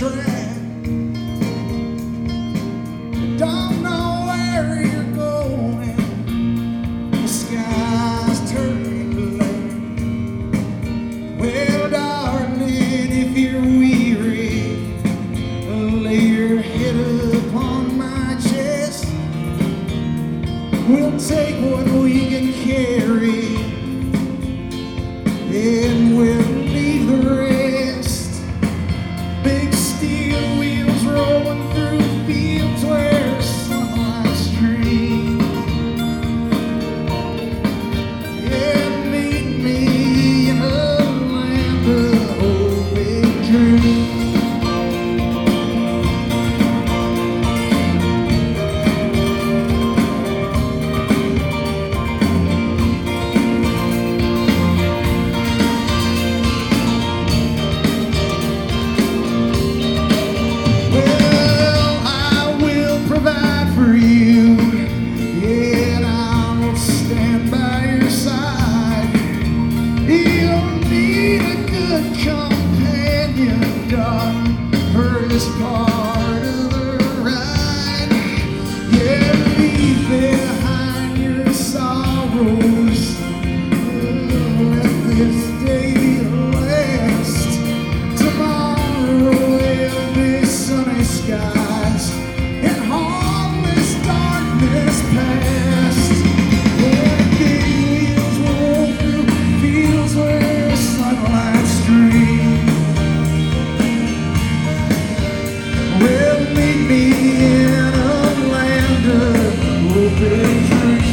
track. Don't know where you're going. The sky's turning black. Well, darling, if you're weary, lay your head upon my chest. We'll take what we can carry, and we'll leave the rest. Big steel wheels rolling through fields where sunlight streams. Yeah, meet me in a land of hope and dreams. This part of the ride, yeah, leave behind your sorrows. Let this day last. Tomorrow will be sunny skies and harmless darkness past. Yeah, big wheels roll through fields where sunlight streams. Well, meet me in a land of hope and dreams.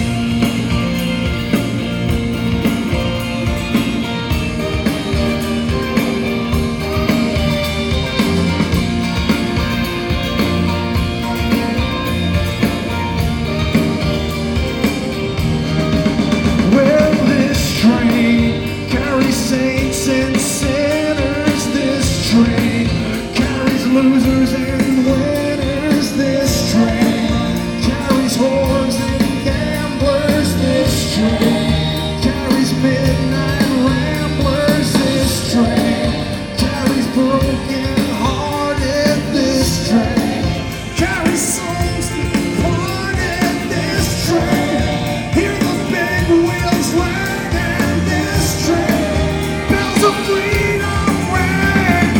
Well, this train carries saints and sinners. This train carries losers and winners. This train carries whores and gamblers. This train carries midnight ramblers. This train carries broken hearted. This train carries souls departed. This train, hear the big wheels ring, and this train, bells of freedom ring.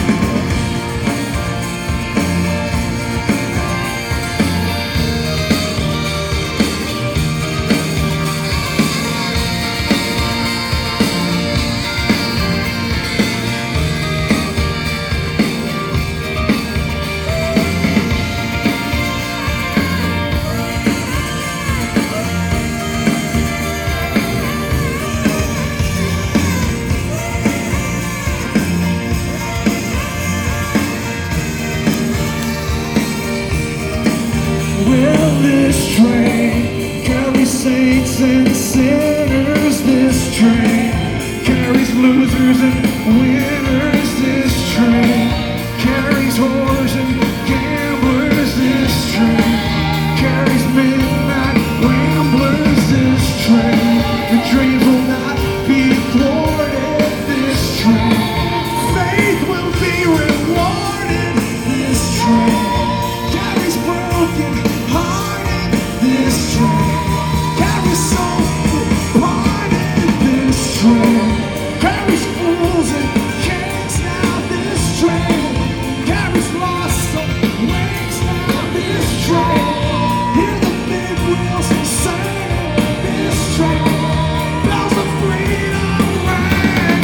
Well, this train carries saints and sinners. This train carries losers and winners. This train carries whores and gamblers. This train carries midnight ramblers. This train, the dreams will not be thwarted. This train, faith will be rewarded. This train carries broken hearted. This train carries souls departed. This train carries fools and kings now. This train carries lost wings now. This train, hear the big wheels sing. This train, bells of freedom ring.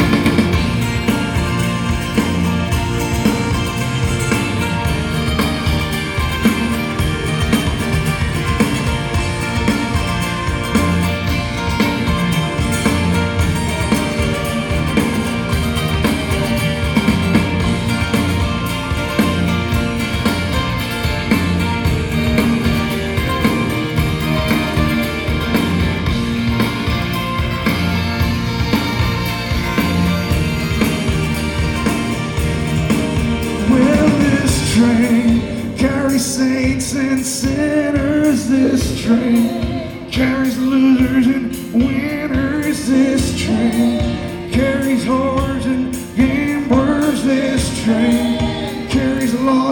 saints and sinners. This train carries losers and winners. This train carries whores and gamblers. This train carries lost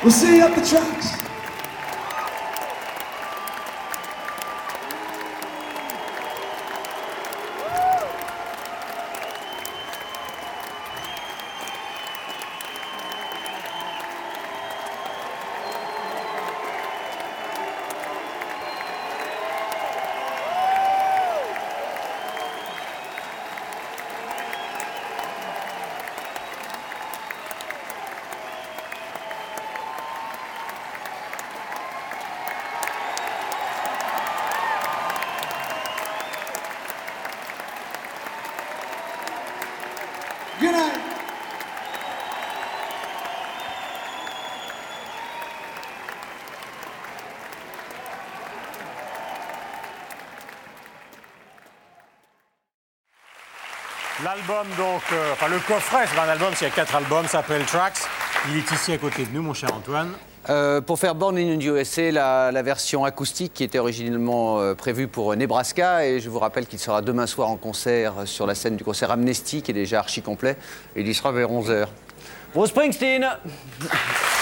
We'll see you at the tracks. Good night. L'album, donc, enfin le coffret, c'est pas un album, c'est 4 albums, ça s'appelle Tracks. Il est ici à côté de nous, mon cher Antoine. Pour faire Born in the USA, la version acoustique qui était originellement prévue pour Nebraska, et je vous rappelle qu'il sera demain soir en concert sur la scène du concert Amnesty, qui est déjà archi complet, et il y sera vers 11h. Bruce Springsteen.